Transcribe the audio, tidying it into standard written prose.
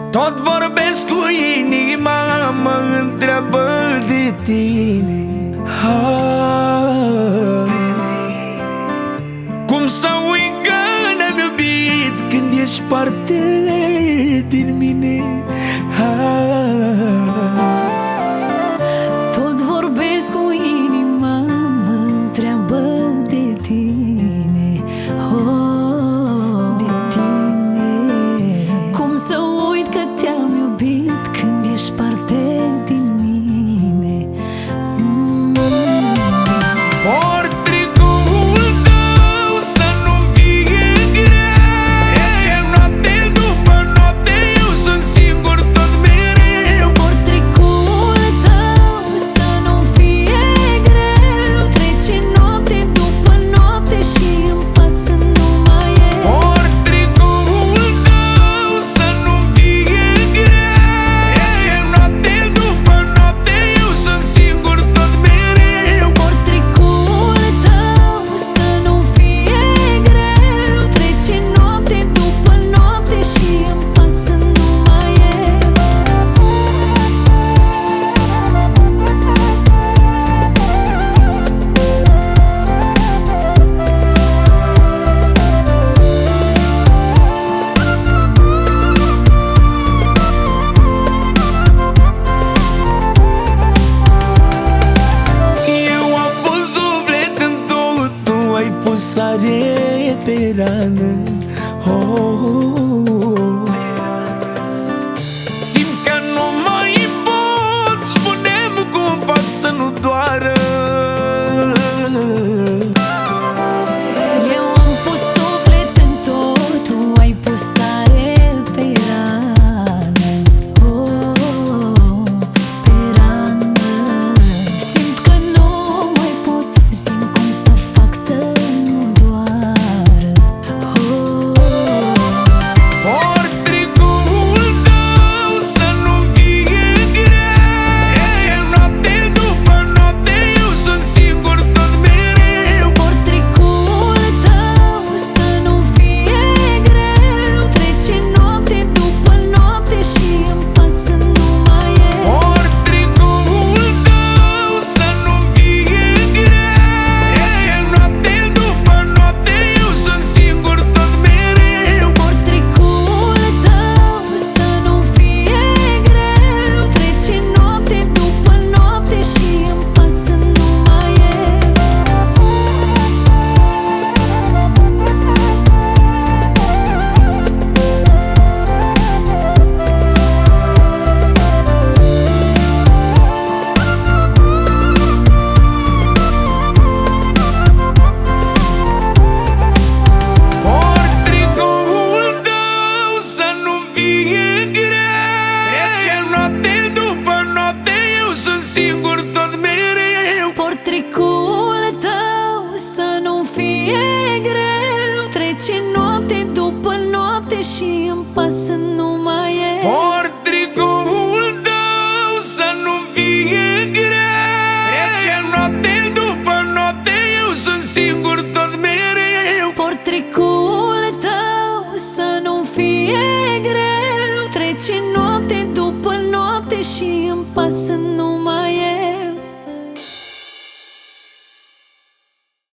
Tot vorbesc cu inima, mă întreabă de tine. Cum să uit că ne-am iubit când ești parte din mine. Tot vorbesc cu inima, mă întreabă de tine. De tine. Cum să uit că te-am iubit când ești parte din mine. Port tricoul tău să nu fie greu. Trece noapte după noapte, eu sunt singur tot mereu. Port tricoul tău să nu fie greu. Trece noapte după noapte și îmi pasă numai eu. Port tricoul tău să nu fie greu. Trece noapte după noapte, eu sunt singur tot mereu. Port tricoul tău să nu fie greu. Trece noapte după noapte și îmi pasă numai eu. Eu am pus suflet în tot, tu ai pus sare pe rană. Simt că nu mai pot, spune-mi cum fac să nu doară. Eu am pus suflet în tot, tu ai pus sare pe rană. Pe rană. Simt că nu mai pot, simt cum să fac să nu doară. Port tricoul tău să nu fie greu. Trece noapte după noapte, eu sunt singur tot mereu. Port tricoul tău să nu fie greu. Trece noapte după noapte și îmi pasă numai eu. Port tricoul tău să nu fie greu. Trece noapte după noapte, eu sunt singur tot mereu. Port tricoul tău să nu fie greu. Trece noapte după noapte și îmi pasă numai eu. Port tricoul tău să nu fie greu. Trece noapte după noapte, eu sunt singur tot mereu. Port tricoul tău să nu fie greu. Trece noapte după noapte și îmi pasă numai eu. Port tricoul tău să nu fie greu. Trece noapte după noapte, eu sunt singur tot mereu. Port tricoul